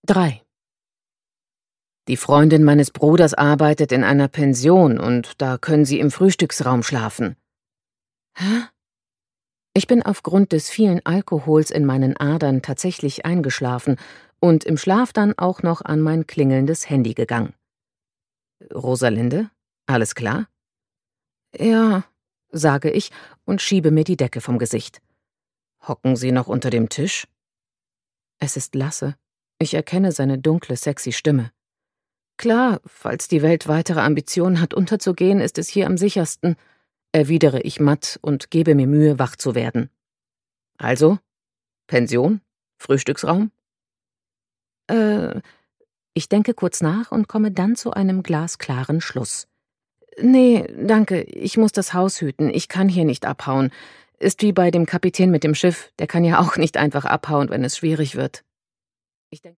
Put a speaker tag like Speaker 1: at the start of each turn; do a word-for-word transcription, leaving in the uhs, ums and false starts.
Speaker 1: drei. Die Freundin meines Bruders arbeitet in einer Pension und da können Sie im Frühstücksraum schlafen. Hä? Ich bin aufgrund des vielen Alkohols in meinen Adern tatsächlich eingeschlafen und im Schlaf dann auch noch an mein klingelndes Handy gegangen. Rosalinde, alles klar? Ja, sage ich und schiebe mir die Decke vom Gesicht. Hocken Sie noch unter dem Tisch? Es ist Lasse. Ich erkenne seine dunkle, sexy Stimme. Klar, falls die Welt weitere Ambitionen hat, unterzugehen, ist es hier am sichersten, erwidere ich matt und gebe mir Mühe, wach zu werden. Also? Pension? Frühstücksraum? Äh, ich denke kurz nach und komme dann zu einem glasklaren Schluss. Nee, danke, ich muss das Haus hüten, ich kann hier nicht abhauen. Ist wie bei dem Kapitän mit dem Schiff, der kann ja auch nicht einfach abhauen, wenn es schwierig wird. Ich denke